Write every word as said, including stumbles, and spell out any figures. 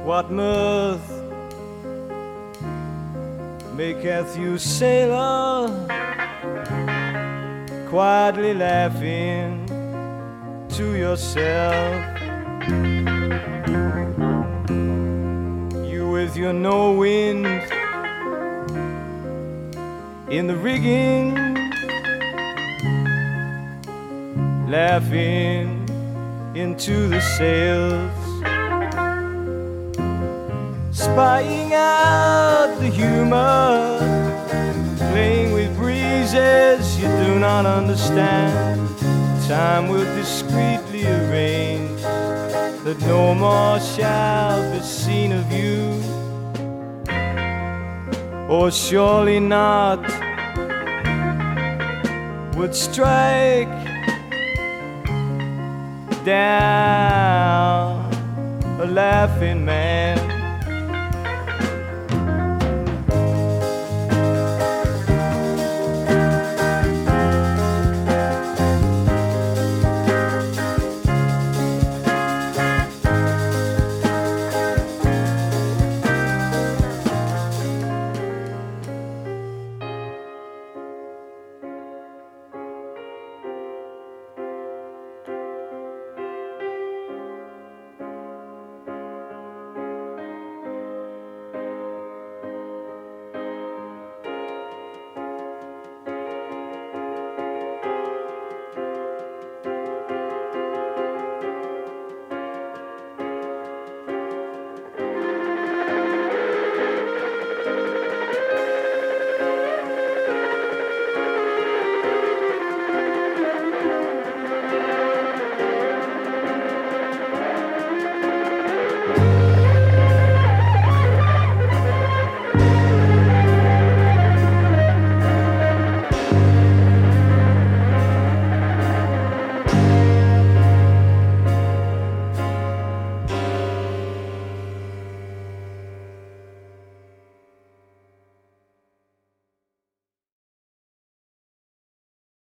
What mirth maketh you sailor, quietly laughing to yourself? You with your no wind in the rigging, laughing into the sails, spying out the humor, playing with breezes you do not understand. Time will discreetly arrange that no more shall be seen of you, or surely not would strike down a laughing man.